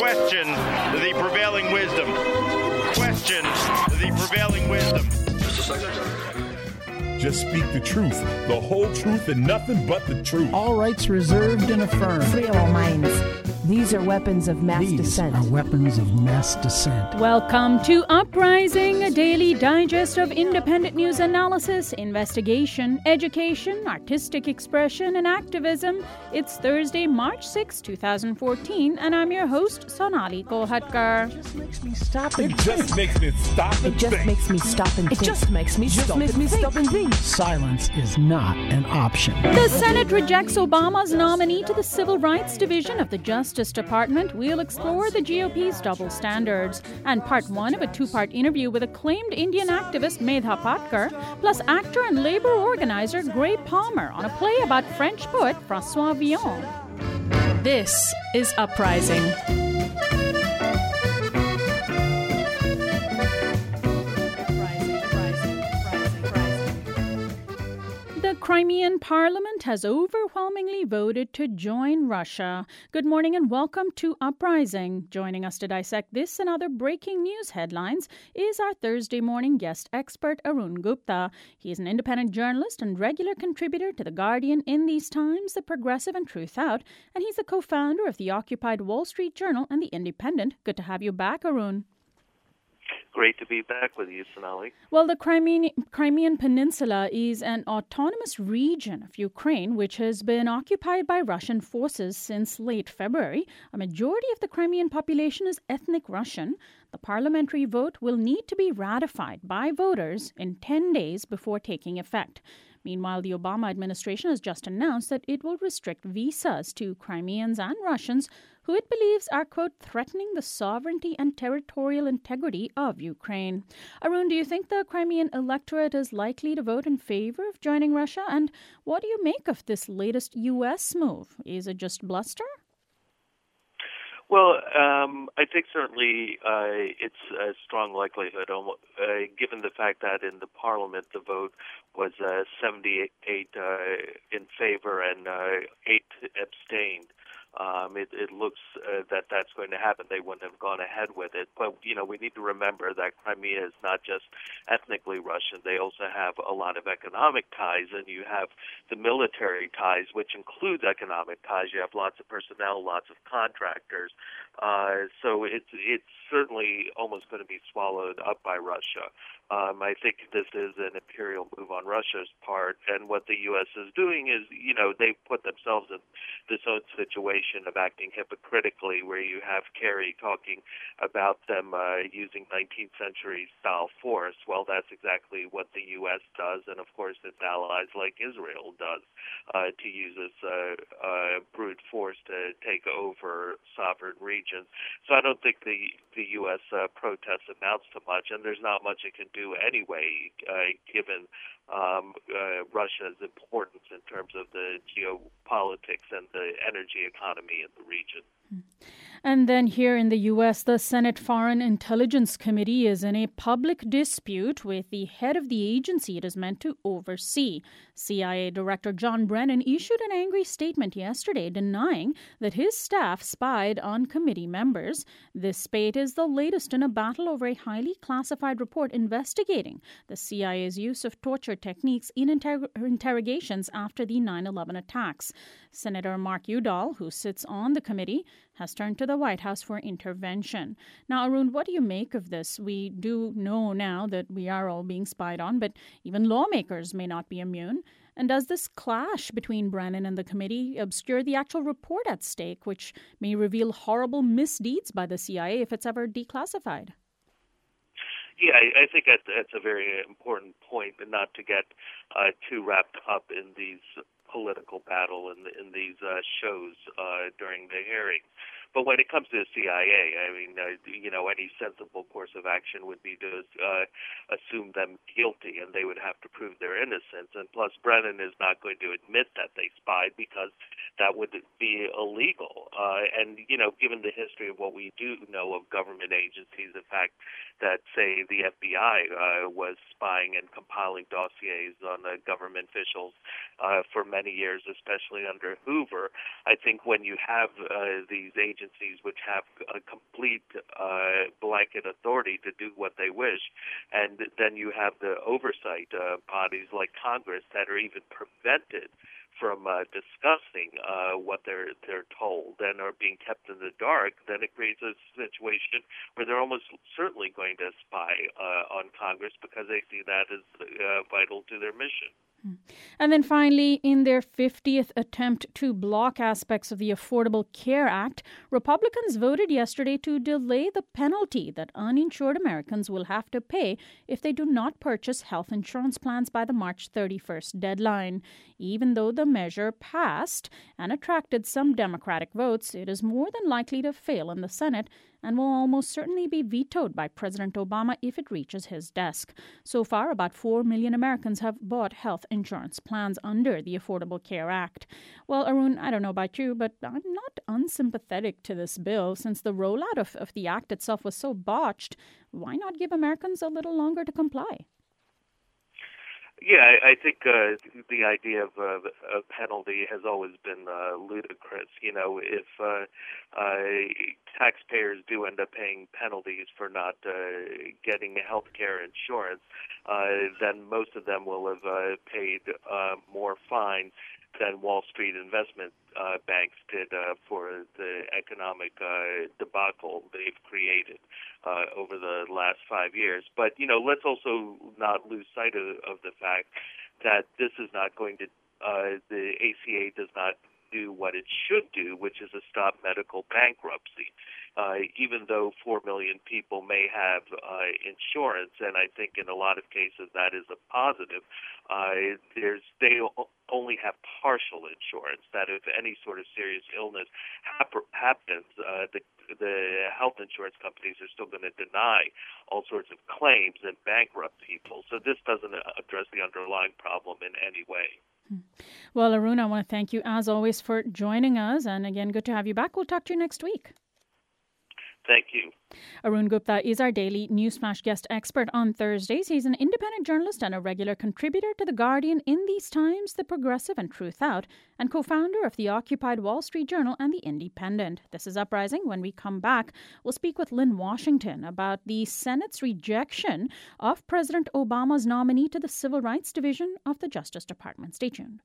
question the prevailing wisdom. Question the prevailing wisdom. Mr. Secretary. Just speak the truth, the whole truth, and nothing but the truth. All rights reserved and affirmed. Free all minds. These are weapons of mass dissent. These are weapons of mass dissent. Welcome to Uprising, a daily digest of independent news analysis, investigation, education, artistic expression, and activism. It's Thursday, March 6, 2014, and I'm your host, Sonali Kolhatkar. It just makes me stop and It just makes me stop and It just think. makes me stop and think. It just makes me stop and think. Silence is not an option. The Senate rejects Obama's nominee to the Civil Rights Division of the Justice Department. We'll explore the GOP's double standards. And part one of a two-part interview with acclaimed Indian activist Medha Patkar, plus actor and labor organizer Gray Palmer on a play about French poet François Villon. This is Uprising. The Crimean Parliament has overwhelmingly voted to join Russia. Good morning and welcome to Uprising. Joining us to dissect this and other breaking news headlines is our Thursday morning guest expert, Arun Gupta. He is an independent journalist and regular contributor to The Guardian in these times, The Progressive and Truth Out, and he's the co-founder of the occupied Wall Street Journal and The Independent. Good to have you back, Arun. Great to be back with you, Sonali. Well, the Crimean Peninsula is an autonomous region of Ukraine which has been occupied by Russian forces since late February. A majority of the Crimean population is ethnic Russian. The parliamentary vote will need to be ratified by voters in 10 days before taking effect. Meanwhile, the Obama administration has just announced that it will restrict visas to Crimeans and Russians who it believes are, quote, threatening the sovereignty and territorial integrity of Ukraine. Arun, do you think the Crimean electorate is likely to vote in favor of joining Russia? And what do you make of this latest U.S. move? Is it just bluster? Well, I think certainly it's a strong likelihood, given the fact that in the Parliament the vote was 78 in favor and 8 abstained. It looks that that's going to happen. They wouldn't have gone ahead with it. But, we need to remember that Crimea is not just ethnically Russian. They also have a lot of economic ties, and you have the military ties, which includes economic ties. You have lots of personnel, lots of contractors. So it's certainly almost going to be swallowed up by Russia. I think this is an imperial move on Russia's part, and what the U.S. is doing is, they've put themselves in this own situation of acting hypocritically, where you have Kerry talking about them using 19th century style force. Well, that's exactly what the U.S. does, and of course its allies like Israel does, to use this brute force to take over sovereign regions. So I don't think the U.S. protest amounts to much, and there's not much it can do anyway, given Russia's importance in terms of the geopolitics and the energy economy in the region. And then here in the U.S., the Senate Foreign Intelligence Committee is in a public dispute with the head of the agency it is meant to oversee. CIA Director John Brennan issued an angry statement yesterday denying that his staff spied on committee members. This spate is the latest in a battle over a highly classified report investigating the CIA's use of torture techniques in interrogations after the 9/11 attacks. Senator Mark Udall, who sits on the committee, has turned to the White House for intervention. Now, Arun, what do you make of this? We do know now that we are all being spied on, but even lawmakers may not be immune. And does this clash between Brennan and the committee obscure the actual report at stake, which may reveal horrible misdeeds by the CIA if it's ever declassified? Yeah, I think that's a very important point, and not to get too wrapped up in these political battle in these shows during the hearing. But when it comes to the CIA, I mean, any sensible course of action would be to assume them guilty, and they would have to prove their innocence. And plus, Brennan is not going to admit that they spied because that would be illegal. And given the history of what we do know of government agencies, the fact that, say, the FBI was spying and compiling dossiers on government officials for many years, especially under Hoover, I think when you have these agencies agencies which have a complete blanket authority to do what they wish, and then you have the oversight bodies like Congress that are even prevented from discussing what they're told and are being kept in the dark, then it creates a situation where they're almost certainly going to spy on Congress because they see that as vital to their mission. And then finally, in their 50th attempt to block aspects of the Affordable Care Act, Republicans voted yesterday to delay the penalty that uninsured Americans will have to pay if they do not purchase health insurance plans by the March 31st deadline. Even though the measure passed and attracted some Democratic votes, it is more than likely to fail in the Senate and will almost certainly be vetoed by President Obama if it reaches his desk. So far, about 4 million Americans have bought health insurance plans under the Affordable Care Act. Well, Arun, I don't know about you, but I'm not unsympathetic to this bill. Since the rollout of the act itself was so botched, why not give Americans a little longer to comply? Yeah, I think the idea of a penalty has always been ludicrous. You know, if taxpayers do end up paying penalties for not getting health care insurance, then most of them will have paid more fine than Wall Street investment banks did for the economic debacle they've created over the last 5 years. But, you know, let's also not lose sight of the fact that this is not going to, the ACA does not do what it should do, which is to stop medical bankruptcy. Even though 4 million people may have insurance, and I think in a lot of cases that is a positive, they only have partial insurance, that if any sort of serious illness happens, the health insurance companies are still going to deny all sorts of claims and bankrupt people. So this doesn't address the underlying problem in any way. Well, Arun, I want to thank you as always for joining us. And again, good to have you back. We'll talk to you next week. Thank you. Arun Gupta is our daily Newsflash guest expert on Thursdays. He's an independent journalist and a regular contributor to The Guardian, In These Times, The Progressive, and Truth Out, and co-founder of the Occupied Wall Street Journal and The Independent. This is Uprising. When we come back, we'll speak with Lynn Washington about the Senate's rejection of President Obama's nominee to the Civil Rights Division of the Justice Department. Stay tuned.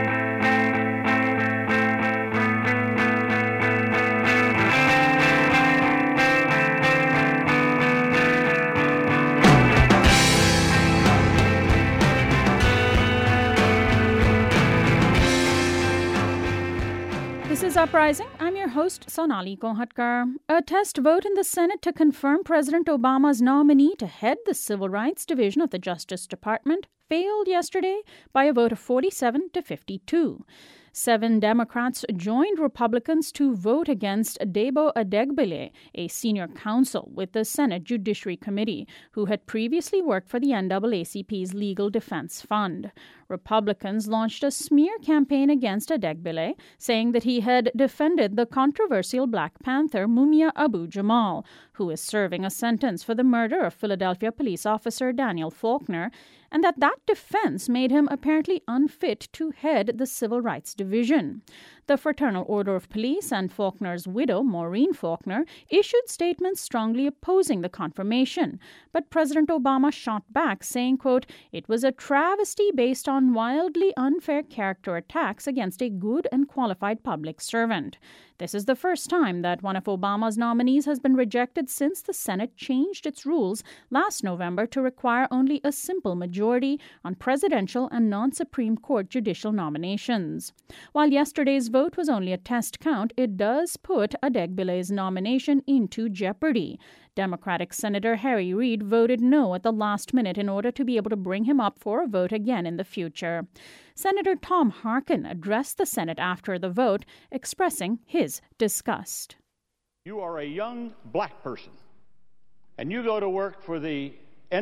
This is Uprising. I'm your host, Sonali Kolhatkar. A test vote in the Senate to confirm President Obama's nominee to head the Civil Rights Division of the Justice Department failed yesterday by a vote of 47 to 52. 7 Democrats joined Republicans to vote against Debo Adegbile, a senior counsel with the Senate Judiciary Committee, who had previously worked for the NAACP's Legal Defense Fund. Republicans launched a smear campaign against Adegbile, saying that he had defended the controversial Black Panther Mumia Abu-Jamal, who is serving a sentence for the murder of Philadelphia police officer Daniel Faulkner, and that defense made him apparently unfit to head the Civil Rights Division. The Fraternal Order of Police and Faulkner's widow, Maureen Faulkner, issued statements strongly opposing the confirmation. But President Obama shot back, saying, quote, "It was a travesty based on wildly unfair character attacks against a good and qualified public servant." This is the first time that one of Obama's nominees has been rejected since the Senate changed its rules last November to require only a simple majority on presidential and non-Supreme Court judicial nominations. While yesterday's vote was only a test count, it does put Adegbile's nomination into jeopardy. Democratic Senator Harry Reid voted no at the last minute in order to be able to bring him up for a vote again in the future. Senator Tom Harkin addressed the Senate after the vote, expressing his disgust. You are a young black person, and you go to work for the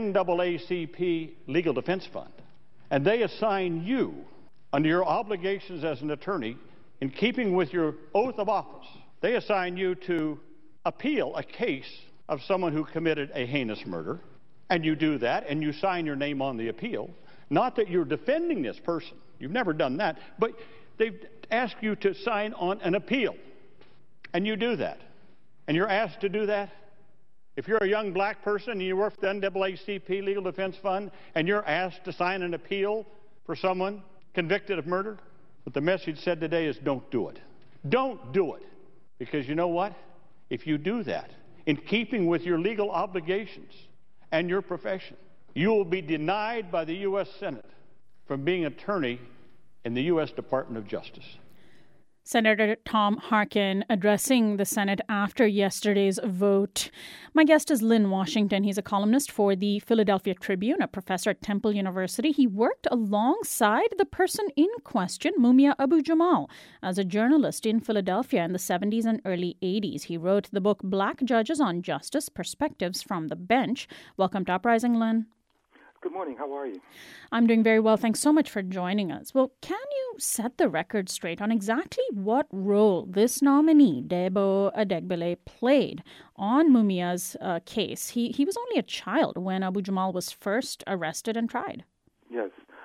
NAACP Legal Defense Fund, and they assign you, under your obligations as an attorney, in keeping with your oath of office, they assign you to appeal a case of someone who committed a heinous murder, and you do that, and you sign your name on the appeal. Not that you're defending this person. You've never done that. But they've asked you to sign on an appeal, and you do that. and you're asked to do that, if you're a young black person and you work for the NAACP Legal Defense Fund and you're asked to sign an appeal for someone convicted of murder, what the message said today is don't do it. Don't do it. Because you know what? If you do that, in keeping with your legal obligations and your profession, you will be denied by the U.S. Senate from being attorney in the U.S. Department of Justice. Senator Tom Harkin addressing the Senate after yesterday's vote. My guest is Lynn Washington. He's a columnist for the Philadelphia Tribune, a professor at Temple University. He worked alongside the person in question, Mumia Abu-Jamal, as a journalist in Philadelphia in the 70s and early 80s. He wrote the book Black Judges on Justice, Perspectives from the Bench. Welcome to Uprising, Lynn. Good morning. How are you? I'm doing very well. Thanks so much for joining us. Well, can you set the record straight on exactly what role this nominee, Debo Adegbile, played on Mumia's case? He was only a child when Abu-Jamal was first arrested and tried. Yes.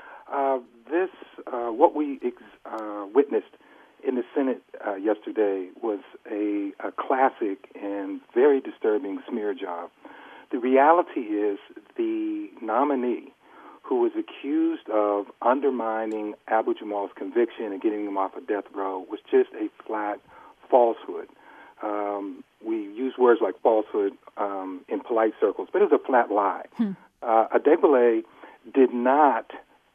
What we witnessed in the Senate yesterday was a classic and very disturbing smear job. The reality is the nominee who was accused of undermining Abu-Jamal's conviction and getting him off a death row was just a flat falsehood. We use words like falsehood in polite circles, but it was a flat lie. Adegbile did not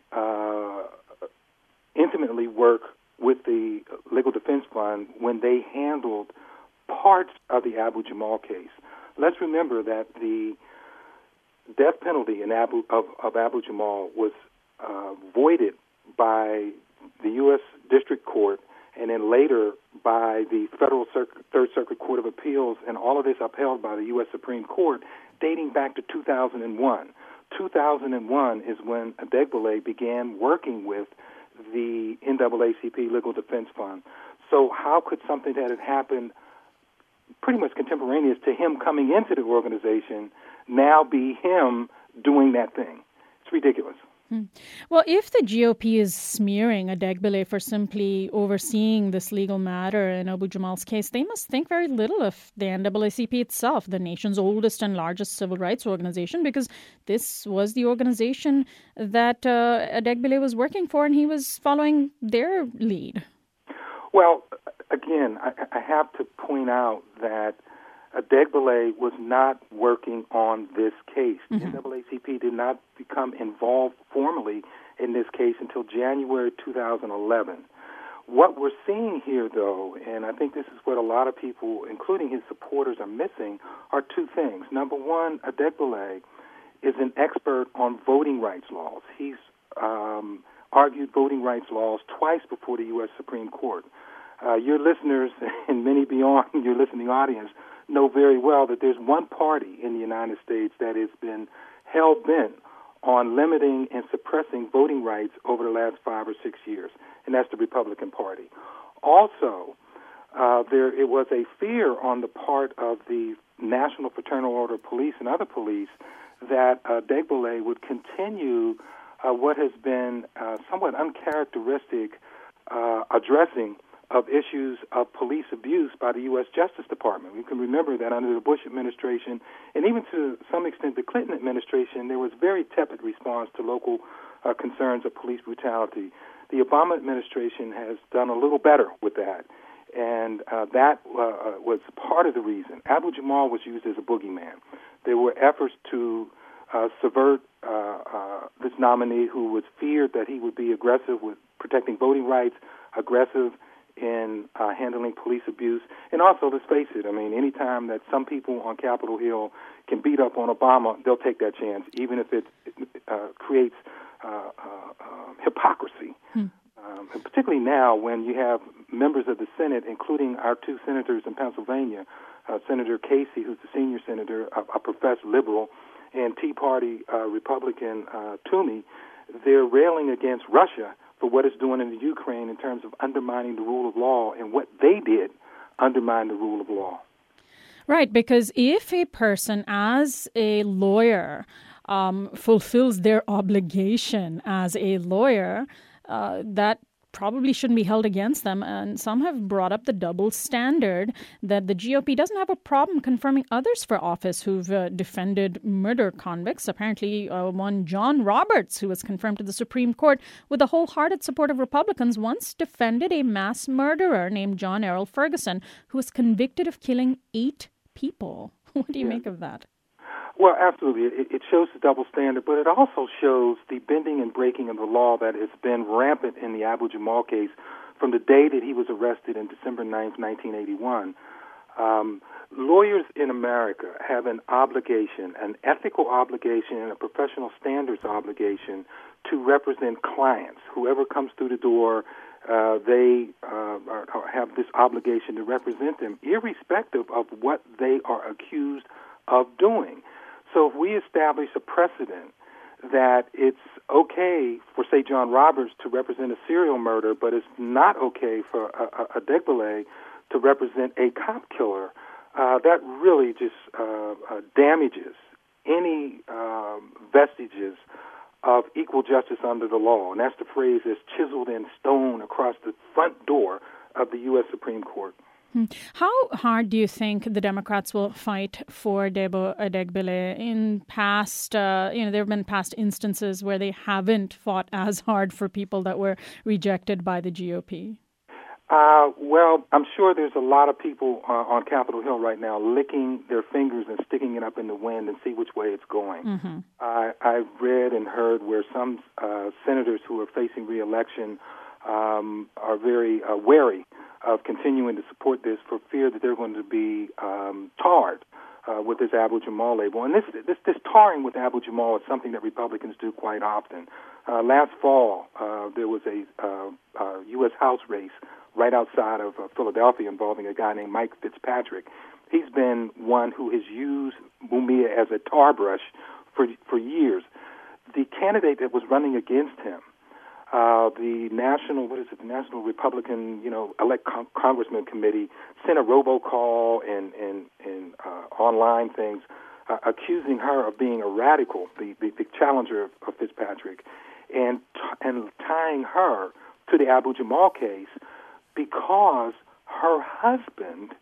intimately work with the Legal Defense Fund when they handled parts of the Abu-Jamal case. Let's remember that the death penalty of Abu-Jamal was voided by the U.S. District Court and then later by the Federal Third Circuit Court of Appeals, and all of this upheld by the U.S. Supreme Court dating back to 2001. 2001 is when Adegbile began working with the NAACP Legal Defense Fund. So how could something that had happened pretty much contemporaneous to him coming into the organization now be him doing that thing? It's ridiculous. Well, if the GOP is smearing Adegbile for simply overseeing this legal matter in Abu-Jamal's case, they must think very little of the NAACP itself, the nation's oldest and largest civil rights organization, because this was the organization that Adegbile was working for, and he was following their lead. Well, again, I have to point out that Adegbile was not working on this case. The NAACP did not become involved formally in this case until January 2011. What we're seeing here, though, and I think this is what a lot of people, including his supporters, are missing, are two things. Number one, Adegbile is an expert on voting rights laws. He's argued voting rights laws twice before the U.S. Supreme Court. Your listeners and many beyond your listening audience know very well that there's one party in the United States that has been hell-bent on limiting and suppressing voting rights over the last 5 or 6 years, and that's the Republican Party. Also, it was a fear on the part of the National Fraternal Order of Police and other police that Adegbile would continue what has been somewhat uncharacteristic addressing of issues of police abuse by the U.S. Justice Department. We can remember that under the Bush administration, and even to some extent the Clinton administration, there was very tepid response to local concerns of police brutality. The Obama administration has done a little better with that, and that was part of the reason. Abu-Jamal was used as a boogeyman. There were efforts to subvert this nominee who was feared that he would be aggressive with protecting voting rights, aggressive in handling police abuse. And also, let's face it, I mean, any time that some people on Capitol Hill can beat up on Obama, they'll take that chance, even if it creates hypocrisy. And particularly now when you have members of the Senate, including our two senators in Pennsylvania, Senator Casey, who's the senior senator, a professed liberal, and Tea Party Republican Toomey, they're railing against Russia for what it's doing in the Ukraine in terms of undermining the rule of law, and what they did undermine the rule of law. Right, because if a person as a lawyer fulfills their obligation as a lawyer, that probably shouldn't be held against them. And some have brought up the double standard that the GOP doesn't have a problem confirming others for office who've defended murder convicts. Apparently, one John Roberts, who was confirmed to the Supreme Court with the wholehearted support of Republicans, once defended a mass murderer named John Errol Ferguson, who was convicted of killing 8 people. What do you make of that? Well, absolutely. It shows the double standard, but it also shows the bending and breaking of the law that has been rampant in the Abu Jamal case from the day that he was arrested in December 9th, 1981. Lawyers in America have an obligation, an ethical obligation and a professional standards obligation to represent clients. Whoever comes through the door, they have this obligation to represent them, irrespective of what they are accused of doing. So if we establish a precedent that it's okay for, say, John Roberts to represent a serial murder, but it's not okay for Adegbile to represent a cop killer, that really just damages any vestiges of equal justice under the law. And that's the phrase that's chiseled in stone across the front door of the U.S. Supreme Court. How hard do you think the Democrats will fight for Debo Adegbile? In past, there have been past instances where they haven't fought as hard for people that were rejected by the GOP. Well, I'm sure there's a lot of people on Capitol Hill right now licking their fingers and sticking it up in the wind and see which way it's going. Mm-hmm. I've read and heard where some senators who are facing re-election are very wary of continuing to support this for fear that they're going to be tarred with this Abu Jamal label. And this tarring with Abu Jamal is something that Republicans do quite often. Last fall, there was a U.S. House race right outside of Philadelphia involving a guy named Mike Fitzpatrick. He's been one who has used Mumia as a tar brush for years. The candidate that was running against him, the National Republican, Elect Congressman Committee sent a robocall and online things accusing her of being a radical, the challenger of Fitzpatrick, and tying her to the Abu Jamal case because her husband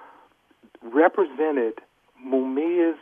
represented Mumia's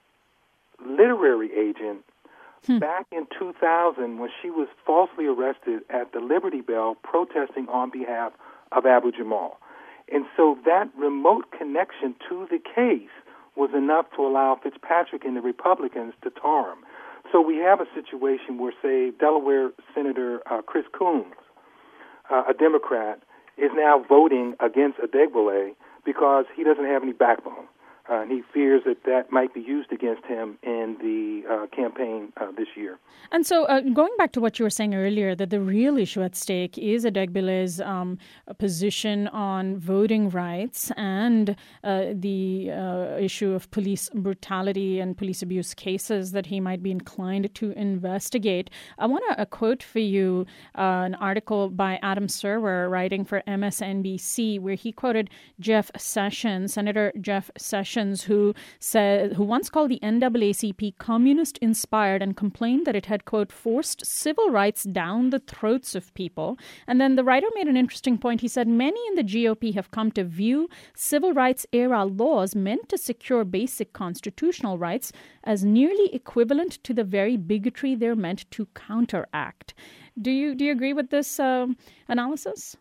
literary agent back in 2000 when she was falsely arrested at the Liberty Bell protesting on behalf of Abu Jamal. And so that remote connection to the case was enough to allow Fitzpatrick and the Republicans to tar him. So we have a situation where, say, Delaware Senator Chris Coons, a Democrat, is now voting against Adegbile because he doesn't have any backbone. And he fears that might be used against him in the campaign this year. And so going back to what you were saying earlier, that the real issue at stake is Adegbile's position on voting rights and the issue of police brutality and police abuse cases that he might be inclined to investigate. I want to quote for you an article by Adam Serwer writing for MSNBC where he quoted Senator Jeff Sessions, who once called the NAACP communist-inspired and complained that it had, quote, forced civil rights down the throats of people. And then the writer made an interesting point. He said, many in the GOP have come to view civil rights era laws meant to secure basic constitutional rights as nearly equivalent to the very bigotry they're meant to counteract. Do you agree with this analysis?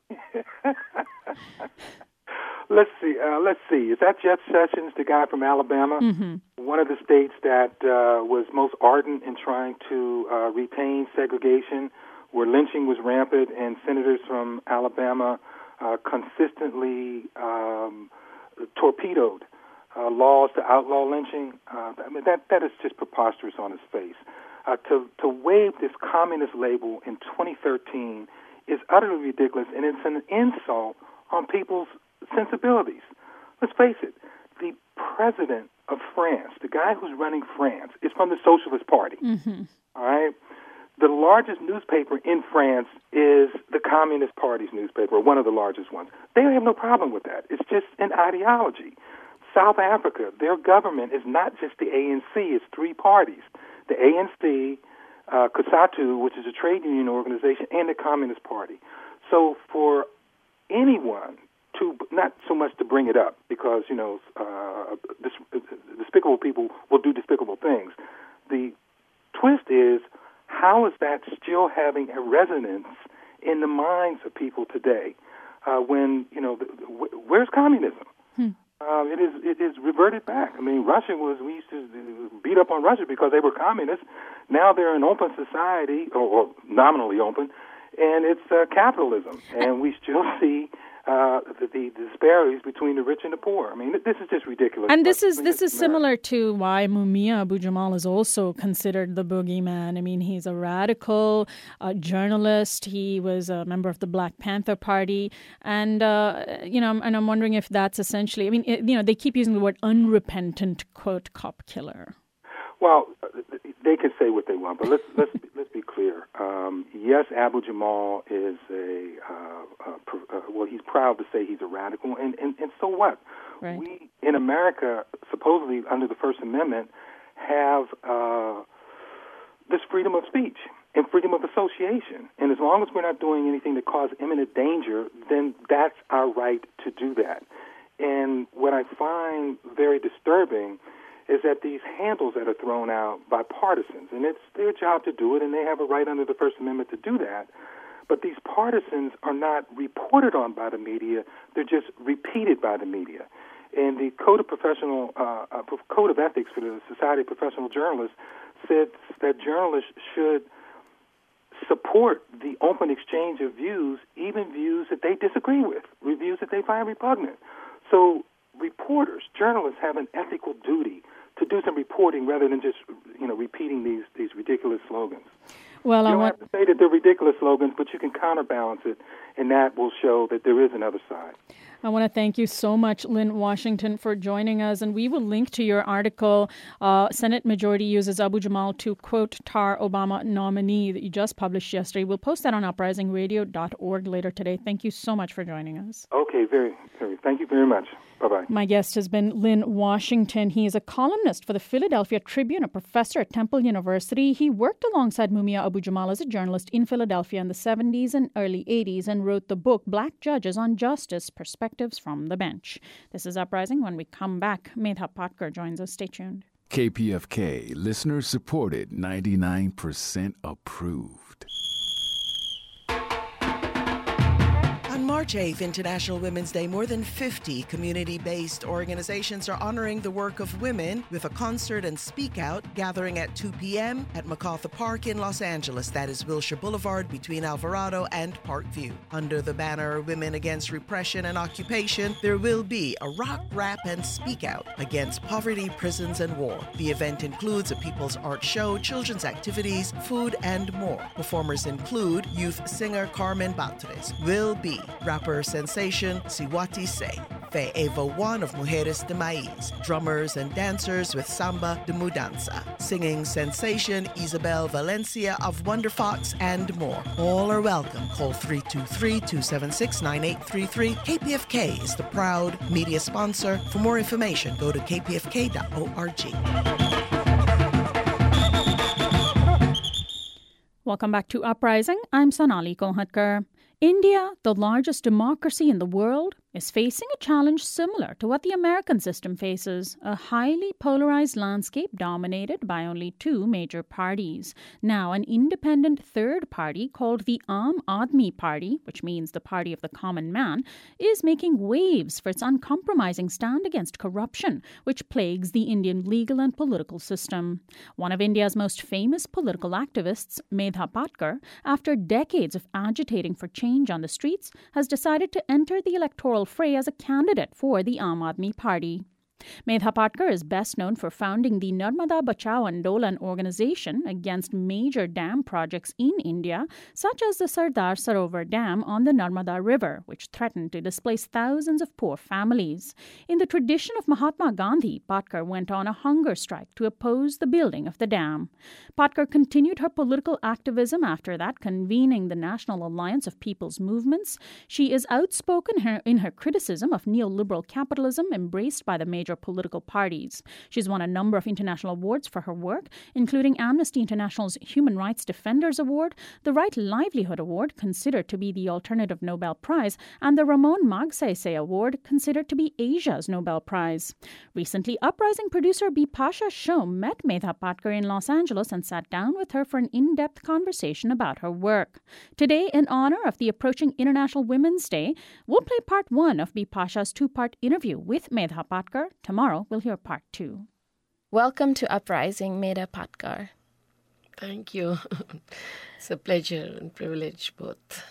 Let's see. Is that Jeff Sessions, the guy from Alabama? Mm-hmm. One of the states that was most ardent in trying to retain segregation, where lynching was rampant, and senators from Alabama consistently torpedoed laws to outlaw lynching. That is just preposterous on its face. To waive this communist label in 2013 is utterly ridiculous, and it's an insult on people's sensibilities. Let's face it, the president of France, the guy who's running France, is from the Socialist Party. Mm-hmm. All right? The largest newspaper in France is the Communist Party's newspaper, one of the largest ones. They have no problem with that. It's just an ideology. South Africa, their government is not just the ANC, it's 3 parties. The ANC, COSATU, which is a trade union organization, and the Communist Party. So for anyone to, not so much to bring it up, because, despicable people will do despicable things. The twist is, how is that still having a resonance in the minds of people today? When, where's communism? It is reverted back. I mean, we used to beat up on Russia because they were communists. Now they're an open society, or nominally open, and it's capitalism. And we still see the disparities between the rich and the poor. I mean, this is just ridiculous. And this is similar to why Mumia Abu-Jamal is also considered the boogeyman. I mean, he's a radical journalist. He was a member of the Black Panther Party, and and I'm wondering if that's essentially. I mean, they keep using the word unrepentant, quote, cop killer. Well, they can say what they want, but let's be clear. Yes, Abu Jamal is he's proud to say he's a radical, and so what? Right. We in America, supposedly under the First Amendment, have this freedom of speech and freedom of association, and as long as we're not doing anything that causes imminent danger, then that's our right to do that. And what I find very disturbing is that these handles that are thrown out by partisans, and it's their job to do it, and they have a right under the First Amendment to do that, but these partisans are not reported on by the media, they're just repeated by the media. And the Code of Ethics for the Society of Professional Journalists said that journalists should support the open exchange of views, even views that they disagree with, views that they find repugnant. So reporters, journalists have an ethical duty to do some reporting rather than just, repeating these ridiculous slogans. Well, you don't have to say that they're ridiculous slogans, but you can counterbalance it, and that will show that there is another side. I want to thank you so much, Lynn Washington, for joining us. And we will link to your article, Senate Majority Uses Abu Jamal to, quote, tar Obama nominee, that you just published yesterday. We'll post that on uprisingradio.org later today. Thank you so much for joining us. Okay, very, very. Thank you very much. Bye-bye. My guest has been Lynn Washington. He is a columnist for the Philadelphia Tribune, a professor at Temple University. He worked alongside Mumia Abu Jamal as a journalist in Philadelphia in the 70s and early 80s and wrote the book Black Judges on Justice, Perspectives from the Bench. This is Uprising. When we come back, Medha Patkar joins us. Stay tuned. KPFK, listener supported, 99% approved. March 8th, International Women's Day, more than 50 community-based organizations are honoring the work of women with a concert and speak out gathering at 2 p.m. at MacArthur Park in Los Angeles. That is Wilshire Boulevard between Alvarado and Parkview. Under the banner Women Against Repression and Occupation, there will be a rock, rap, and speak out against poverty, prisons, and war. The event includes a people's art show, children's activities, food, and more. Performers include youth singer Carmen Batres, Will Be, rapper sensation Siwati Say, Fe Eva One of Mujeres de Maíz, drummers and dancers with Samba de Mudanza, singing sensation Isabel Valencia of Wonder Fox, and more. All are welcome. Call 323-276-9833. KPFK is the proud media sponsor. For more information, go to kpfk.org. Welcome back to Uprising. I'm Sonali Kolhatkar. India, the largest democracy in the world, is facing a challenge similar to what the American system faces, a highly polarized landscape dominated by only two major parties. Now, an independent third party called the Aam Aadmi Party, which means the party of the common man, is making waves for its uncompromising stand against corruption, which plagues the Indian legal and political system. One of India's most famous political activists, Medha Patkar, after decades of agitating for change on the streets, has decided to enter the electoral fray as a candidate for the Aam Aadmi Party. Medha Patkar is best known for founding the Narmada Bachao Andolan organization against major dam projects in India, such as the Sardar Sarovar Dam on the Narmada River, which threatened to displace thousands of poor families. In the tradition of Mahatma Gandhi, Patkar went on a hunger strike to oppose the building of the dam. Patkar continued her political activism after that, convening the National Alliance of People's Movements. She is outspoken in her criticism of neoliberal capitalism embraced by the major major political parties. She's won a number of international awards for her work, including Amnesty International's Human Rights Defenders Award, the Right Livelihood Award, considered to be the Alternative Nobel Prize, and the Ramon Magsaysay Award, considered to be Asia's Nobel Prize. Recently, Uprising producer Bipasha Shome met Medha Patkar in Los Angeles and sat down with her for an in-depth conversation about her work. Today, in honor of the approaching International Women's Day, we'll play part 1 of Bipasha's 2-part interview with Medha Patkar. Tomorrow, we'll hear part 2. Welcome to Uprising, Medha Patkar. Thank you. It's a pleasure and privilege both.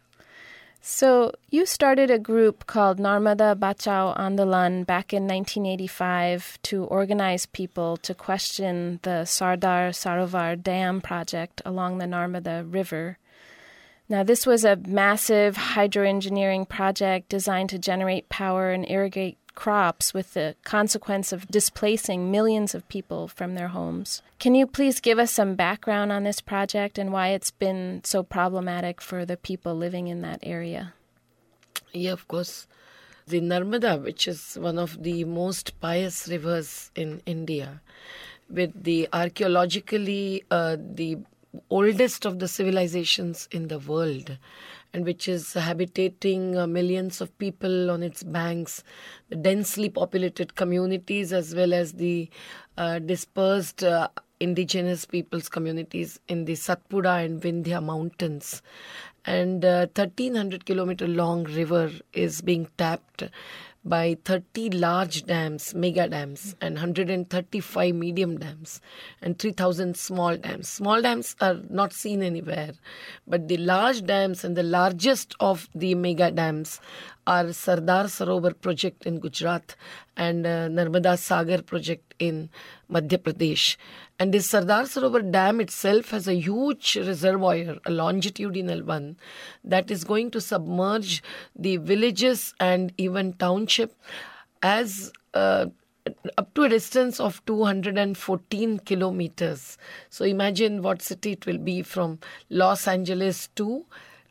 So you started a group called Narmada Bachao Andolan back in 1985 to organize people to question the Sardar Sarovar Dam project along the Narmada River. Now, this was a massive hydroengineering project designed to generate power and irrigate crops with the consequence of displacing millions of people from their homes. Can you please give us some background on this project and why it's been so problematic for the people living in that area? Yeah, of course. The Narmada, which is one of the most pious rivers in India, with the archaeologically the oldest of the civilizations in the world, and which is habitating millions of people on its banks, the densely populated communities as well as the dispersed indigenous peoples communities in the Satpura and Vindhya mountains. And 1,300 kilometer long river is being tapped by 30 large dams, mega dams, and 135 medium dams, and 3,000 small dams. Small dams are not seen anywhere, but the large dams and the largest of the mega dams are Sardar Sarovar project in Gujarat and Narmada Sagar project in Madhya Pradesh. And this Sardar Sarovar Dam itself has a huge reservoir, a longitudinal one, that is going to submerge the villages and even township as up to a distance of 214 kilometers. So imagine what city it will be from Los Angeles to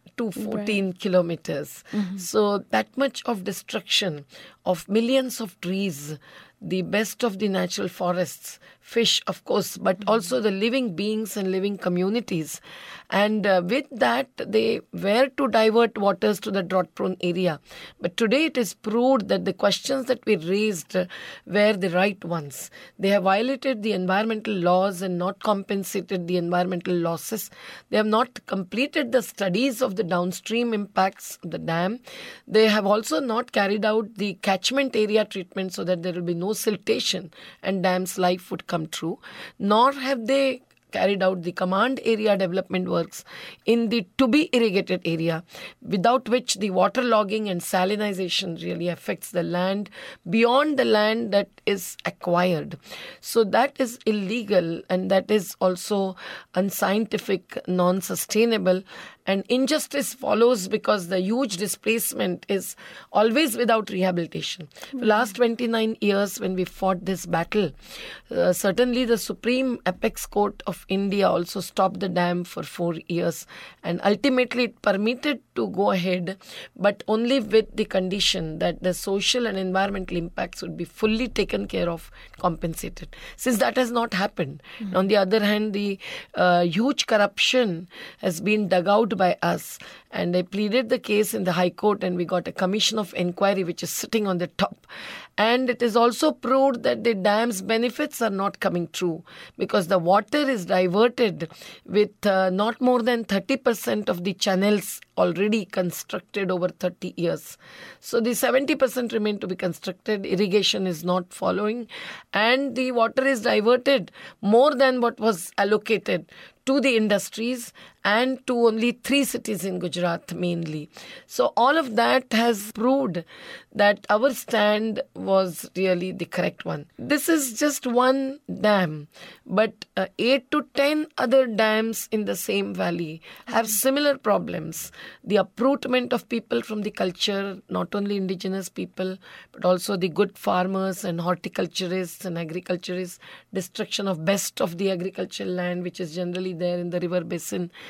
214 kilometers. Mm-hmm. So that much of destruction of millions of trees, the best of the natural forests, fish, of course, but also the living beings and living communities. And with that, they were to divert waters to the drought-prone area. But today it is proved that the questions that we raised were the right ones. They have violated the environmental laws and not compensated the environmental losses. They have not completed the studies of the downstream impacts of the dam. They have also not carried out the catchment area treatment so that there will be no siltation and dam's life would come true, nor have they carried out the command area development works in the to-be irrigated area, without which the waterlogging and salinization really affects the land beyond the land that is acquired. So that is illegal, and that is also unscientific, non-sustainable. And injustice follows because the huge displacement is always without rehabilitation. For the last 29 years when we fought this battle, certainly the Supreme Apex Court of India also stopped the dam for 4 years. And ultimately it permitted to go ahead, but only with the condition that the social and environmental impacts would be fully taken care of, compensated. Since that has not happened. Mm-hmm. On the other hand, the huge corruption has been dug out by us, and I pleaded the case in the High Court, and we got a commission of inquiry which is sitting on the top. And it is also proved that the dam's benefits are not coming true because the water is diverted with not more than 30% of the channels already constructed over 30 years. So the 70% remain to be constructed. Irrigation is not following, and the water is diverted more than what was allocated to the industries and to only 3 cities in Gujarat mainly. So all of that has proved that our stand was really the correct one. This is just one dam, but 8 to 10 other dams in the same valley have similar problems. The uprootment of people from the culture, not only indigenous people, but also the good farmers and horticulturists and agriculturists, destruction of best of the agricultural land, which is generally there in the river basin,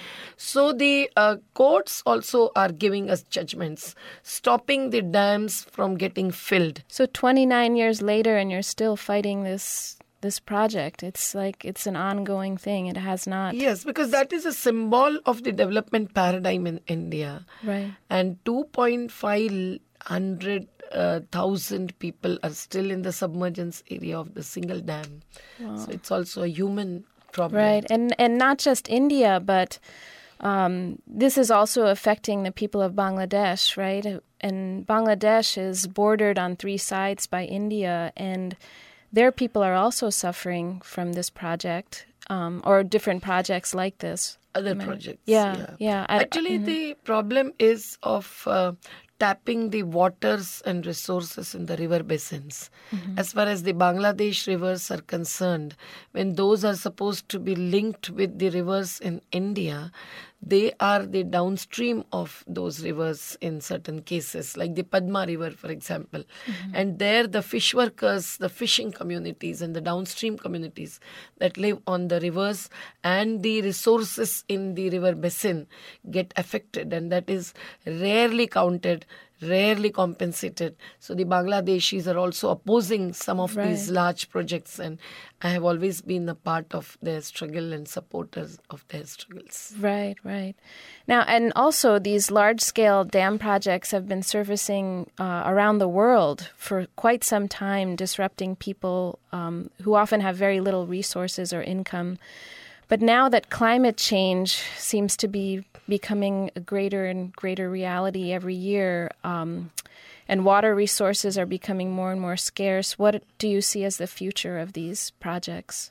So the courts also are giving us judgments, stopping the dams from getting filled. So 29 years later, and you're still fighting this project. It's like it's an ongoing thing. It has not... Yes, because that is a symbol of the development paradigm in India. Right. And 2,500,000 people are still in the submergence area of the single dam. Wow. So it's also a human problem. Right. And not just India, but this is also affecting the people of Bangladesh, right? And Bangladesh is bordered on 3 sides by India, and their people are also suffering from this project, or different projects like this. Other projects. Yeah. Actually, the problem is of tapping the waters and resources in the river basins. Mm-hmm. As far as the Bangladesh rivers are concerned, when those are supposed to be linked with the rivers in India, they are the downstream of those rivers in certain cases, like the Padma River, for example. Mm-hmm. And there the fish workers, the fishing communities and the downstream communities that live on the rivers and the resources in the river basin get affected, and that is rarely counted, rarely compensated. So the Bangladeshis are also opposing some of these large projects, and I have always been a part of their struggle and supporters of their struggles. Right. Now, and also these large-scale dam projects have been surfacing around the world for quite some time, disrupting people who often have very little resources or income. But now that climate change seems to be becoming a greater and greater reality every year, and water resources are becoming more and more scarce, what do you see as the future of these projects?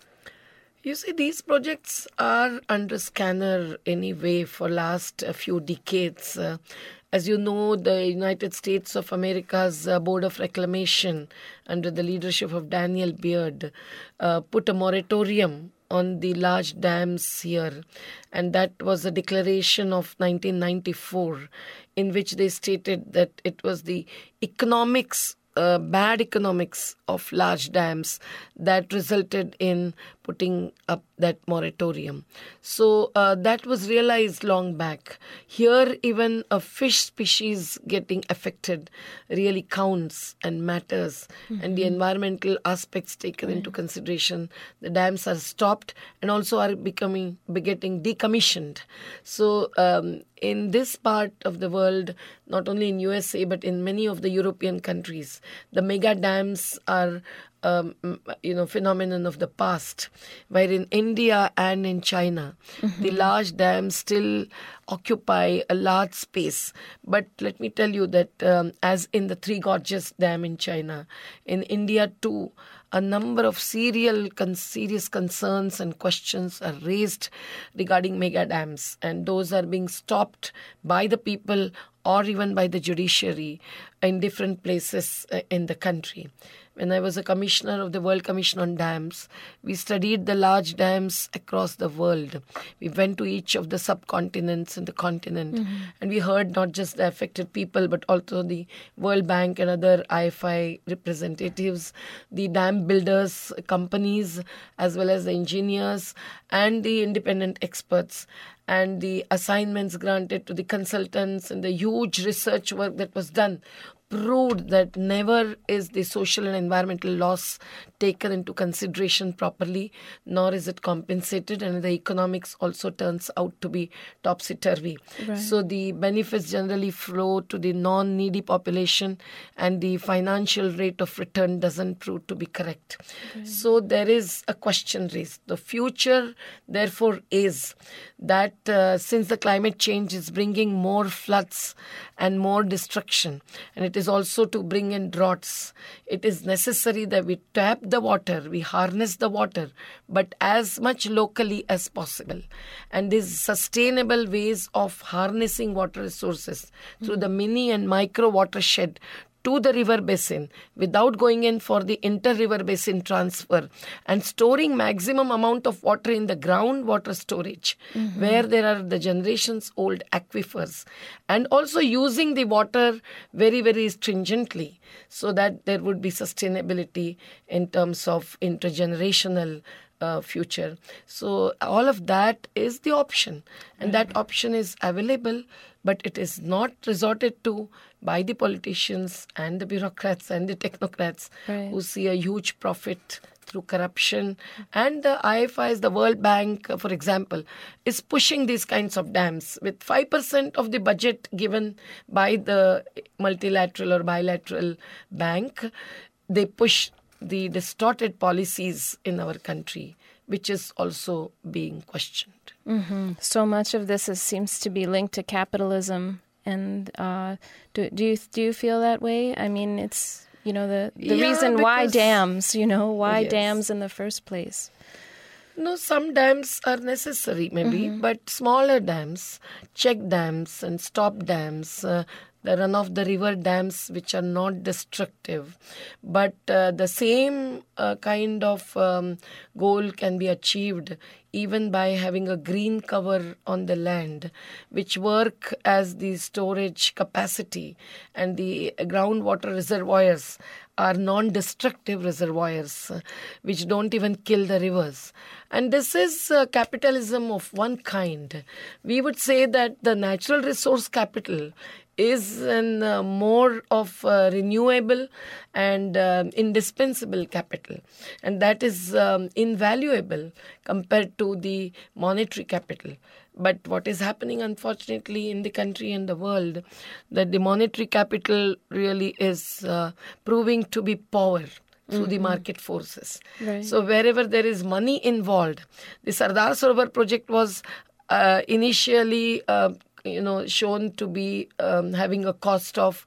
You see, these projects are under scanner anyway for last few decades. As you know, the United States of America's Board of Reclamation, under the leadership of Daniel Beard, put a moratorium on the large dams here. And that was a declaration of 1994 in which they stated that it was the bad economics of large dams that resulted in putting up that moratorium. So that was realized long back. Here, even a fish species getting affected really counts and matters. Mm-hmm. And the environmental aspects taken into consideration. The dams are stopped and also are getting decommissioned. So in this part of the world, not only in USA, but in many of the European countries, the mega dams are phenomenon of the past, where in India and in China, the large dams still occupy a large space. But let me tell you that as in the Three Gorges Dam in China, in India too, a number of serious concerns and questions are raised regarding mega dams, and those are being stopped by the people or even by the judiciary in different places in the country. When I was a commissioner of the World Commission on Dams, we studied the large dams across the world. We went to each of the subcontinents and the continent, and we heard not just the affected people, but also the World Bank and other IFI representatives, the dam builders, companies, as well as the engineers and the independent experts, and the assignments granted to the consultants and the huge research work that was done proved that never is the social and environmental loss taken into consideration properly, nor is it compensated, and the economics also turns out to be topsy-turvy. Right. So the benefits generally flow to the non-needy population, and the financial rate of return doesn't prove to be correct. Right. So there is a question raised. The future, therefore, is that since the climate change is bringing more floods and more destruction, and it is also to bring in droughts, it is necessary that we tap the water, we harness the water, but as much locally as possible. And these sustainable ways of harnessing water resources through the mini and micro watershed to the river basin without going in for the inter-river basin transfer, and storing maximum amount of water in the groundwater storage where there are the generations old aquifers, and also using the water very, very stringently so that there would be sustainability in terms of intergenerational future. So all of that is the option, and that option is available, but it is not resorted to by the politicians and the bureaucrats and the technocrats who see a huge profit through corruption. And the IFIs, the World Bank, for example, is pushing these kinds of dams with 5% of the budget given by the multilateral or bilateral bank. They push the distorted policies in our country, which is also being questioned. Mm-hmm. So much of this seems to be linked to capitalism. And do you feel that way? I mean, it's, the reason why dams, why dams in the first place? No, some dams are necessary maybe, but smaller dams, check dams and stop dams, the run-of-the-river dams which are not destructive. But the same kind of goal can be achieved even by having a green cover on the land, which work as the storage capacity, and the groundwater reservoirs are non-destructive reservoirs which don't even kill the rivers. And this is capitalism of one kind. We would say that the natural resource capital is more of renewable and indispensable capital. And that is invaluable compared to the monetary capital. But what is happening, unfortunately, in the country and the world, that the monetary capital really is proving to be power through the market forces. Right. So wherever there is money involved, the Sardar Sarovar project was initially shown to be having a cost of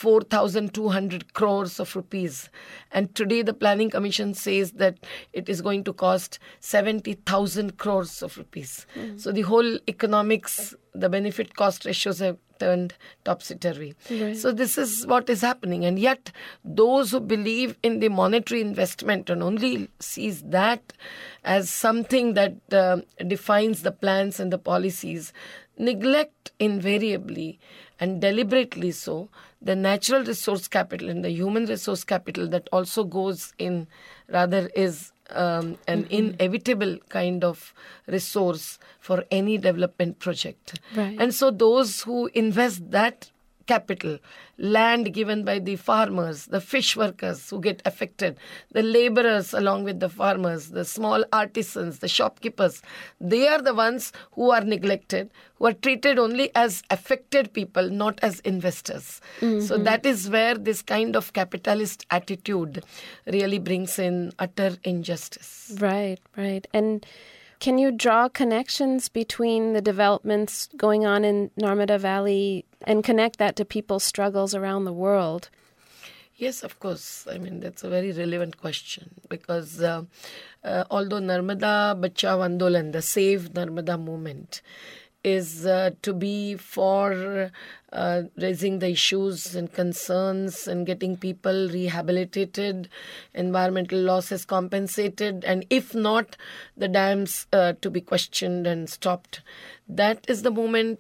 4,200 crores of rupees. And today the Planning Commission says that it is going to cost 70,000 crores of rupees. So the whole economics, the benefit cost ratios have turned topsy-turvy. Right. So this is what is happening. And yet those who believe in the monetary investment and only sees that as something that defines the plans and the policies, neglect invariably and deliberately so the natural resource capital and the human resource capital that also goes in, rather is an inevitable kind of resource for any development project. Right. And so those who invest that capital, land given by the farmers, the fish workers who get affected, the laborers along with the farmers, the small artisans, the shopkeepers, they are the ones who are neglected, who are treated only as affected people, not as investors. So that is where this kind of capitalist attitude really brings in utter injustice. Right, right. And can you draw connections between the developments going on in Narmada Valley and connect that to people's struggles around the world? Yes, of course. I mean, that's a very relevant question because although Narmada Bachao Andolan, the Save Narmada movement, is to be for raising the issues and concerns and getting people rehabilitated, environmental losses compensated, and if not, the dams to be questioned and stopped. That is the movement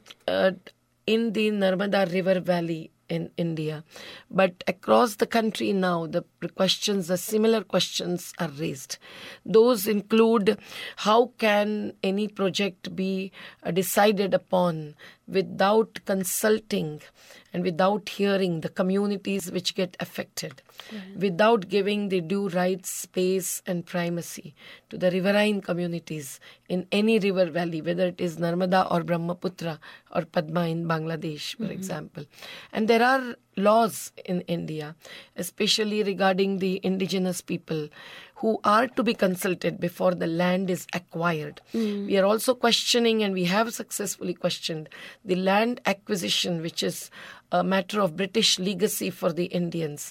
in the Narmada River Valley in India. But across the country now, the similar questions are raised. Those include how can any project be decided upon without consulting and without hearing the communities which get affected, without giving the due rights, space and primacy to the riverine communities in any river valley, whether it is Narmada or Brahmaputra or Padma in Bangladesh, for example. And there are laws in India, especially regarding the indigenous people who are to be consulted before the land is acquired. We are also questioning, and we have successfully questioned, the land acquisition, which is a matter of British legacy for the Indians.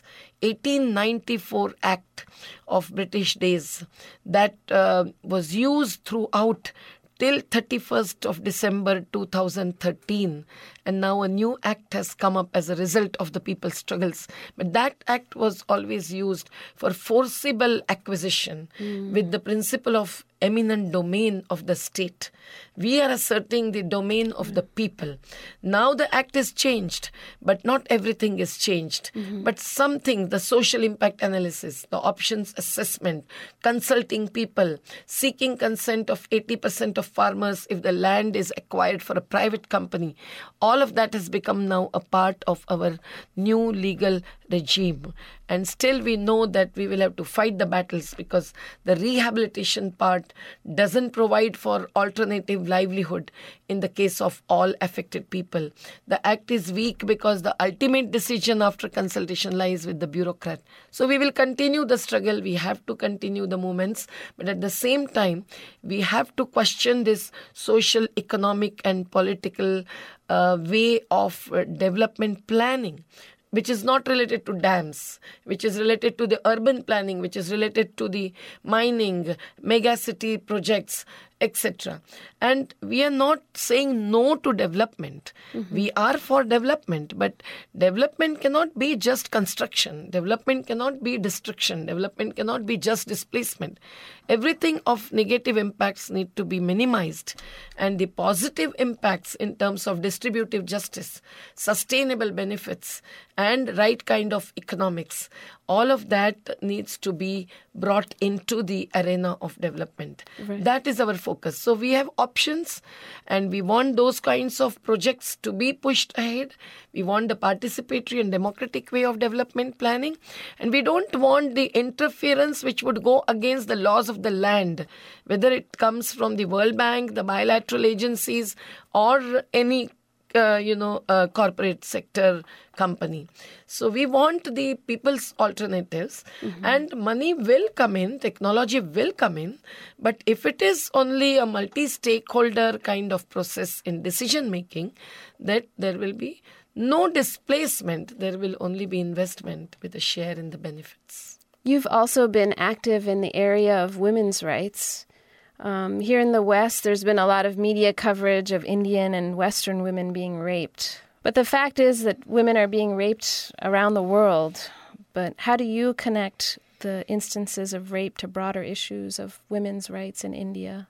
1894 Act of British days that was used throughout till 31st of December 2013. And now a new act has come up as a result of the people's struggles. But that act was always used for forcible acquisition with the principle of eminent domain of the state. We are asserting the domain of the people. Now the act is changed, but not everything is changed. But something, the social impact analysis, the options assessment, consulting people, seeking consent of 80% of farmers if the land is acquired for a private company, all of that has become now a part of our new legal regime. And still we know that we will have to fight the battles because the rehabilitation part doesn't provide for alternative livelihood in the case of all affected people. The act is weak because the ultimate decision after consultation lies with the bureaucrat. So we will continue the struggle. We have to continue the movements. But at the same time, we have to question this social, economic and political way of development planning, which is not related to dams, which is related to the urban planning, which is related to the mining, megacity projects, etc. And we are not saying no to development. We are for development, but development cannot be just construction. Development cannot be destruction. Development cannot be just displacement. Everything of negative impacts need to be minimized, and the positive impacts in terms of distributive justice, sustainable benefits, and right kind of economics, all of that needs to be brought into the arena of development. Right. That is our focus. So we have options, and we want those kinds of projects to be pushed ahead. We want the participatory and democratic way of development planning, and we don't want the interference which would go against the laws of the land, whether it comes from the World Bank, the bilateral agencies, or any corporate sector company. So we want the people's alternatives, and money will come in, technology will come in, but if it is only a multi-stakeholder kind of process in decision making, that there will be no displacement, there will only be investment with a share in the benefits. You've also been active in the area of women's rights. Here in the West, there's been a lot of media coverage of Indian and Western women being raped. But the fact is that women are being raped around the world. But how do you connect the instances of rape to broader issues of women's rights in India?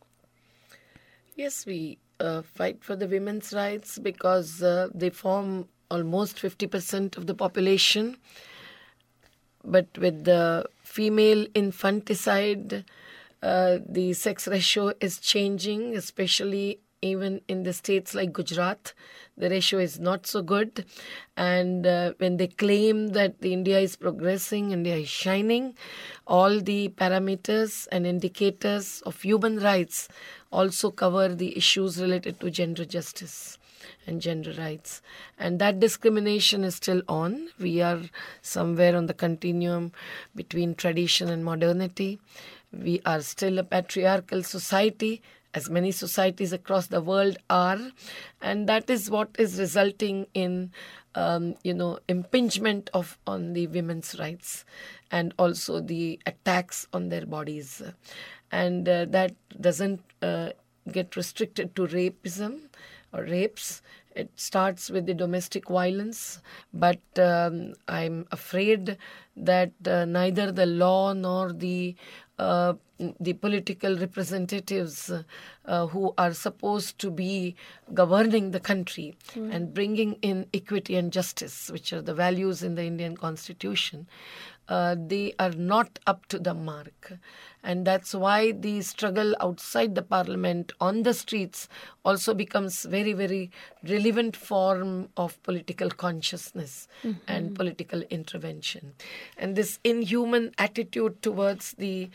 Yes, we fight for the women's rights because they form almost 50% of the population. But with the female infanticide, the sex ratio is changing, especially even in the states like Gujarat. The ratio is not so good. And when they claim that India is progressing, India is shining, all the parameters and indicators of human rights also cover the issues related to gender justice and gender rights. And that discrimination is still on. We are somewhere on the continuum between tradition and modernity. We are still a patriarchal society, as many societies across the world are, and that is what is resulting in, impingement on the women's rights and also the attacks on their bodies. And that doesn't get restricted to rapism or rapes. It starts with the domestic violence, but I'm afraid that neither the law nor the political representatives who are supposed to be governing the country and bringing in equity and justice, which are the values in the Indian Constitution, they are not up to the mark. And that's why the struggle outside the parliament on the streets also becomes very, very relevant form of political consciousness and political intervention. And this inhuman attitude towards the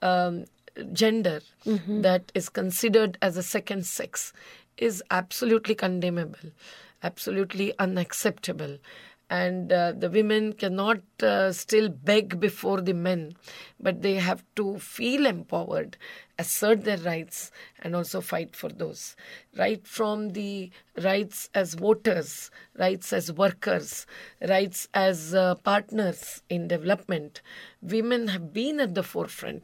gender that is considered as a second sex is absolutely condemnable, absolutely unacceptable. And the women cannot still beg before the men, but they have to feel empowered, assert their rights, and also fight for those. Right from the rights as voters, rights as workers, rights as partners in development, women have been at the forefront.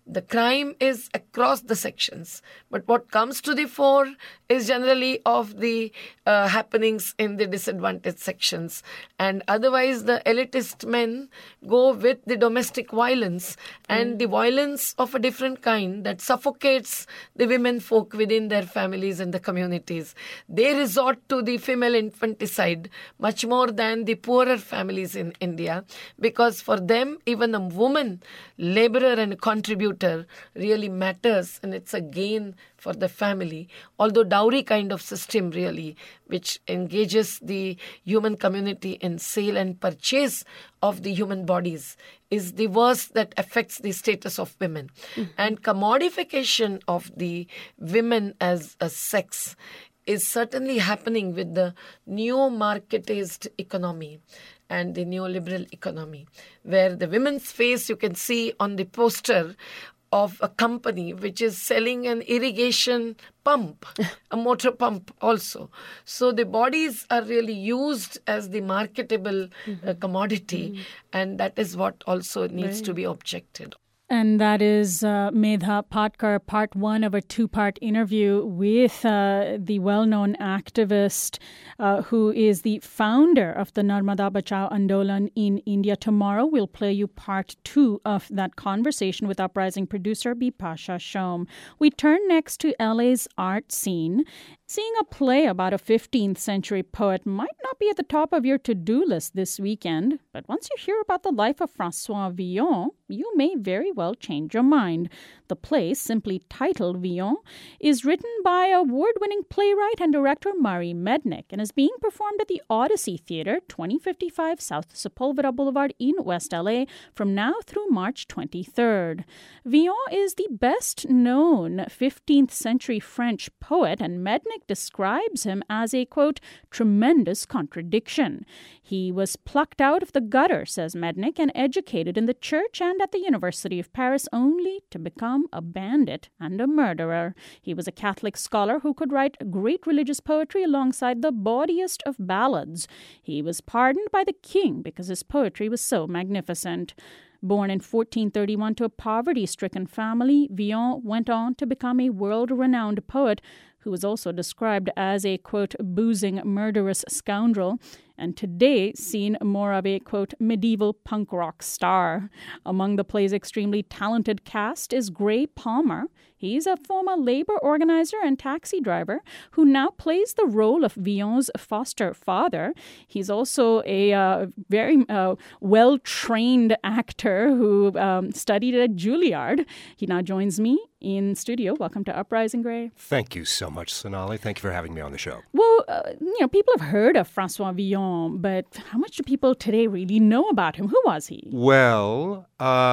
The crime is across the sections, but what comes to the fore is generally of the happenings in the disadvantaged sections. And otherwise, the elitist men go with the domestic violence and the violence of a different kind that suffocates the women folk within their families and the communities. They resort to the female infanticide much more than the poorer families in India, because for them, even a woman, laborer and contributor really matters, and it's a gain for the family. Although dowry kind of system really, which engages the human community in sale and purchase of the human bodies, is the worst that affects the status of women. And commodification of the women as a sex is certainly happening with the neo-marketized economy and the neoliberal economy, where the women's face you can see on the poster of a company which is selling an irrigation pump, a motor pump also. So the bodies are really used as the marketable commodity, and that is what also needs to be objected. And that is Medha Patkar, part one of a two-part interview with the well-known activist who is the founder of the Narmada Bachao Andolan in India. Tomorrow we'll play you part two of that conversation with Uprising producer Bipasha Shom. We turn next to LA's art scene. Seeing a play about a 15th century poet might not be at the top of your to-do list this weekend, but once you hear about the life of François Villon, you may very well change your mind. The play, simply titled Villon, is written by award-winning playwright and director Murray Mednick and is being performed at the Odyssey Theatre, 2055 South Sepulveda Boulevard in West LA from now through March 23rd. Villon is the best-known 15th century French poet, and Mednick describes him as a, quote, tremendous contradiction. He was plucked out of the gutter, says Mednick, and educated in the church and at the University of Paris only to become a bandit and a murderer. He was a Catholic scholar who could write great religious poetry alongside the bawdiest of ballads. He was pardoned by the king because his poetry was so magnificent. Born in 1431 to a poverty-stricken family, Villon went on to become a world-renowned poet who was also described as a, quote, boozing, murderous scoundrel, and today seen more of a, quote, medieval punk rock star. Among the play's extremely talented cast is Gray Palmer. He's a former labor organizer and taxi driver who now plays the role of Villon's foster father. He's also a very well-trained actor who studied at Juilliard. He now joins me in studio. Welcome to Uprising, Gray. Thank you so much, Sonali. Thank you for having me on the show. Well, people have heard of François Villon, but how much do people today really know about him? Who was he? Well,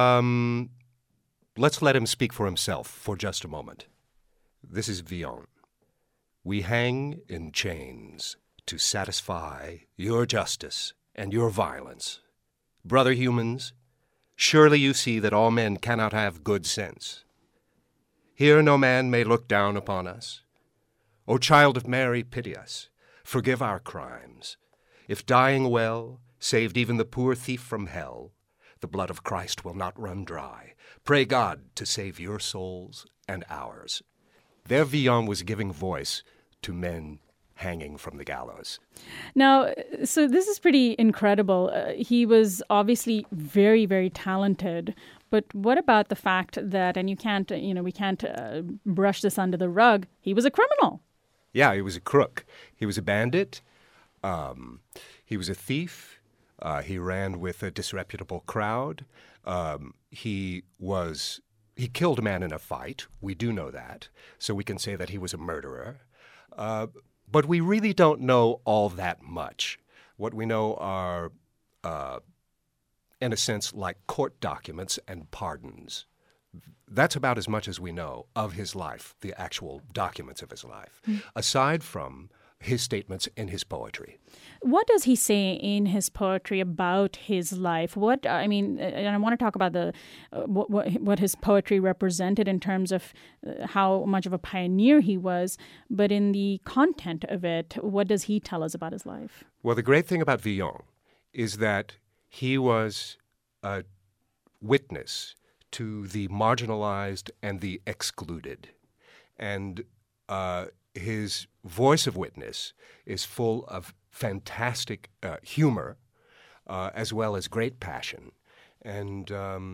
let's let him speak for himself for just a moment. This is Villon. We hang in chains to satisfy your justice and your violence. Brother humans, surely you see that all men cannot have good sense. Here no man may look down upon us. O Child of Mary, pity us. Forgive our crimes. If dying well saved even the poor thief from hell, the blood of Christ will not run dry. Pray God to save your souls and ours. There Villon was giving voice to men hanging from the gallows. Now, so this is pretty incredible. He was obviously very, very talented. But what about the fact that, and we can't brush this under the rug, he was a criminal? Yeah, he was a crook. He was a bandit. He was a thief. He ran with a disreputable crowd. He killed a man in a fight. We do know that. So we can say that he was a murderer. But we really don't know all that much. What we know are, in a sense, like court documents and pardons. That's about as much as we know of his life, the actual documents of his life, aside from his statements in his poetry. What does he say in his poetry about his life? And I want to talk about what his poetry represented in terms of how much of a pioneer he was, but in the content of it, what does he tell us about his life? Well, the great thing about Villon is that he was a witness to the marginalized and the excluded. And his voice of witness is full of fantastic humor as well as great passion. And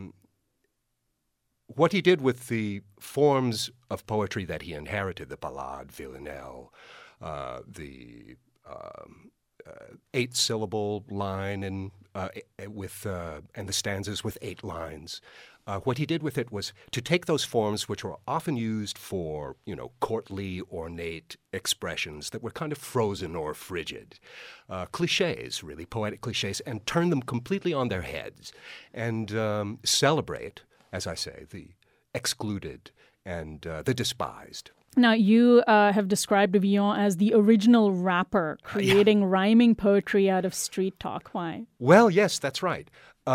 what he did with the forms of poetry that he inherited, the ballade, villanelle, the 8-syllable line and the stanzas with 8 lines. What he did with it was to take those forms which were often used for, courtly, ornate expressions that were kind of frozen or frigid, cliches, really, poetic cliches, and turn them completely on their heads and celebrate, as I say, the excluded and the despised. Now, you have described Villon as the original rapper, creating rhyming poetry out of street talk. Why? Well, yes, that's right.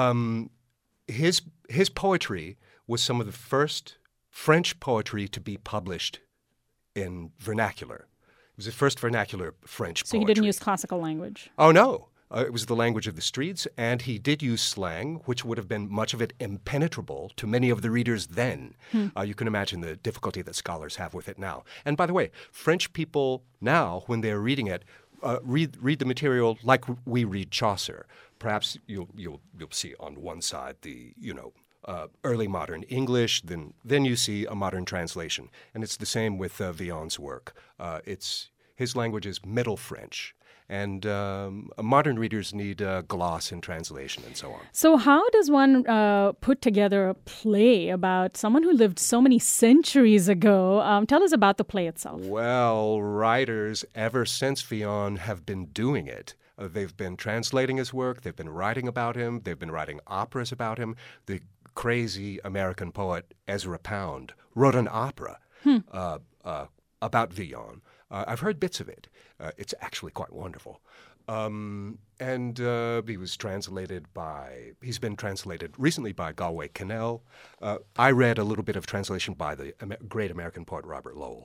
His poetry was some of the first French poetry to be published in vernacular. It was the first vernacular French poetry. So he didn't use classical language? Oh, no. It was the language of the streets, and he did use slang, which would have been much of it impenetrable to many of the readers then. You can imagine the difficulty that scholars have with it now. And by the way, French people now, when they're reading it, read the material like we read Chaucer. Perhaps you'll see on one side the early modern English, then you see a modern translation, and it's the same with Villon's work. His language is Middle French. And modern readers need gloss and translation and so on. So how does one put together a play about someone who lived so many centuries ago? Tell us about the play itself. Well, writers ever since Villon have been doing it. They've been translating his work. They've been writing about him. They've been writing operas about him. The crazy American poet Ezra Pound wrote an opera about Villon. I've heard bits of it. It's actually quite wonderful. And he's been translated recently by Galway Kinnell. I read a little bit of translation by the great American poet Robert Lowell.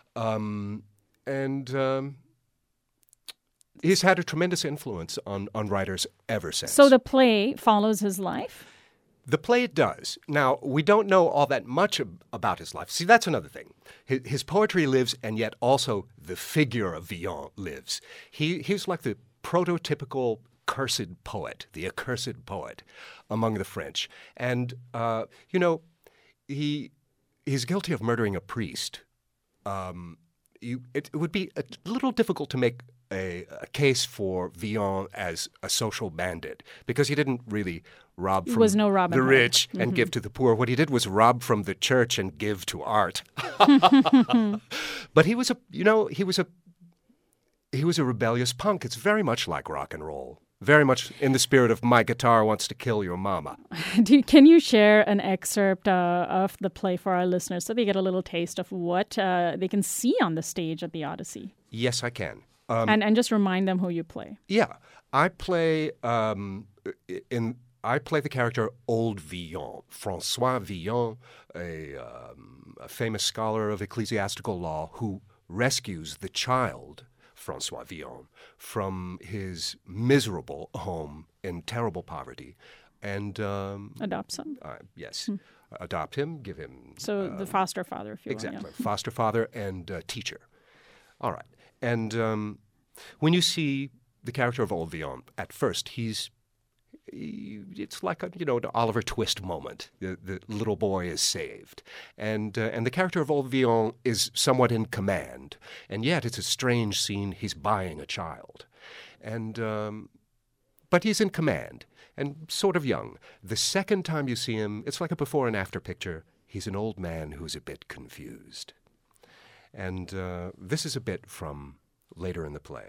He's had a tremendous influence on writers ever since. So the play follows his life? The play does. Now, we don't know all that much about his life. See, that's another thing. His poetry lives, and yet also the figure of Villon lives. He's like the prototypical cursed poet, the accursed poet among the French. And, he's guilty of murdering a priest. It would be a little difficult to make a case for Villon as a social bandit because he didn't really rob from the rich and give to the poor. What he did was rob from the church and give to art. But he was a rebellious punk. It's very much like rock and roll. Very much in the spirit of My Guitar Wants to Kill Your Mama. Can you share an excerpt of the play for our listeners so they get a little taste of what they can see on the stage at the Odyssey? Yes, I can. And just remind them who you play. Yeah, I play the character Old Villon, François Villon, a famous scholar of ecclesiastical law who rescues the child François Villon from his miserable home in terrible poverty and adopts him. Yes, adopt him, give him. So the foster father, if you will. Exactly, foster father and teacher. All right. And when you see the character of Old Villon, at first it's like an Oliver Twist moment. The little boy is saved, and the character of Old Villon is somewhat in command, and yet it's a strange scene. He's buying a child, but he's in command and sort of young. The second time you see him, it's like a before and after picture. He's an old man who's a bit confused. And this is a bit from later in the play.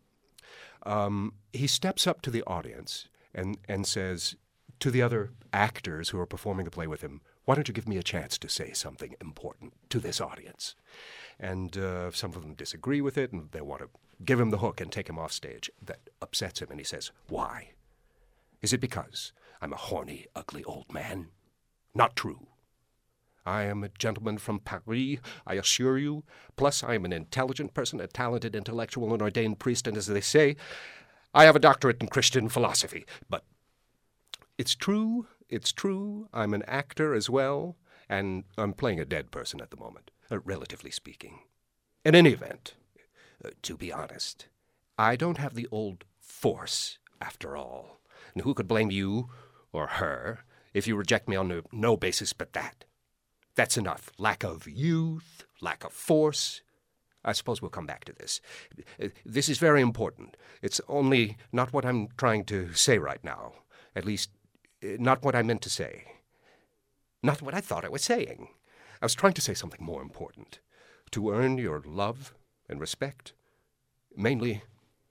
He steps up to the audience and says to the other actors who are performing the play with him, "Why don't you give me a chance to say something important to this audience?" And some of them disagree with it, and they want to give him the hook and take him off stage. That upsets him, and he says, "Why? Is it because I'm a horny, ugly old man? Not true. I am a gentleman from Paris, I assure you. Plus, I am an intelligent person, a talented intellectual, an ordained priest, and as they say, I have a doctorate in Christian philosophy. But it's true it's true, I'm an actor as well, and I'm playing a dead person at the moment, relatively speaking. In any event, to be honest, I don't have the old force, after all. And who could blame you or her if you reject me on no basis but that? That's enough. Lack of youth, lack of force. I suppose we'll come back to this. This is very important. It's only not what I'm trying to say right now. At least, not what I meant to say. Not what I thought I was saying. I was trying to say something more important. To earn your love and respect. Mainly,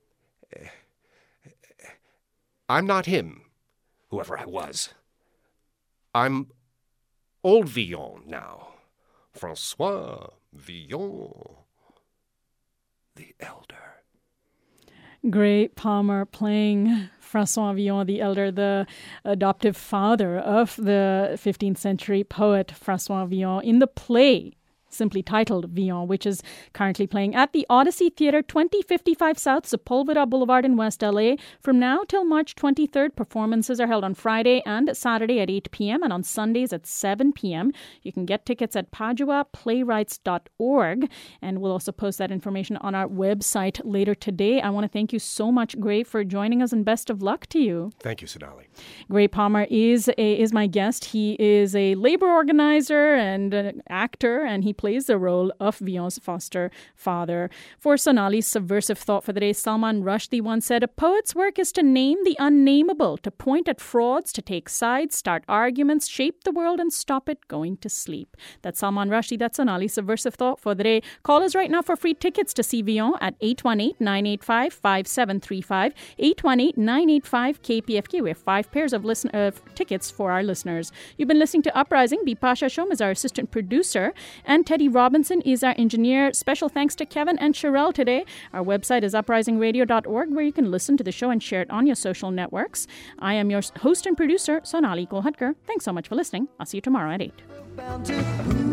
I'm not him, whoever I was. I'm old Villon now. Francois Villon, the elder. Gray Palmer playing Francois Villon the Elder, the adoptive father of the 15th century poet Francois Villon, in the play simply titled Villon, which is currently playing at the Odyssey Theatre, 2055 South Sepulveda Boulevard in West LA. From now till March 23rd, performances are held on Friday and Saturday at 8 p.m. and on Sundays at 7 p.m. You can get tickets at paduaplaywrights.org, and we'll also post that information on our website later today. I want to thank you so much, Gray, for joining us, and best of luck to you. Thank you, Sonali. Gray Palmer is my guest. He is a labor organizer and an actor, and he plays the role of Villon's foster father. For Sonali's subversive thought for the day, Salman Rushdie once said, "A poet's work is to name the unnameable, to point at frauds, to take sides, start arguments, shape the world, and stop it going to sleep." That's Salman Rushdie. That's Sonali's subversive thought for the day. Call us right now for free tickets to see Villon at 818-985-5735, 818-985-KPFK. We have 5 pairs of tickets for our listeners. You've been listening to Uprising. Bipasha Shom is our assistant producer, and Teddy Robinson is our engineer. Special thanks to Kevin and Sherelle today. Our website is uprisingradio.org, where you can listen to the show and share it on your social networks. I am your host and producer, Sonali Kolhatkar. Thanks so much for listening. I'll see you tomorrow at 8.